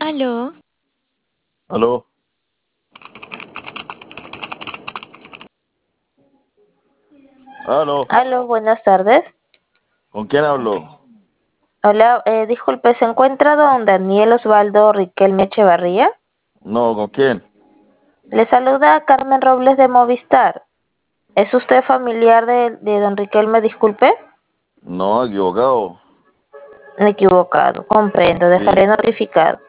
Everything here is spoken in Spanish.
Aló, Aló, aló, aló, buenas tardes. ¿con quién hablo? Hola, disculpe, ¿se encuentra don Daniel Osvaldo Riquelme Echevarría? No, ¿con quién? Le saluda Carmen Robles de Movistar. ¿Es usted familiar de don Riquelme, disculpe? No, equivocado. Me he equivocado, comprendo, Sí, dejaré notificado.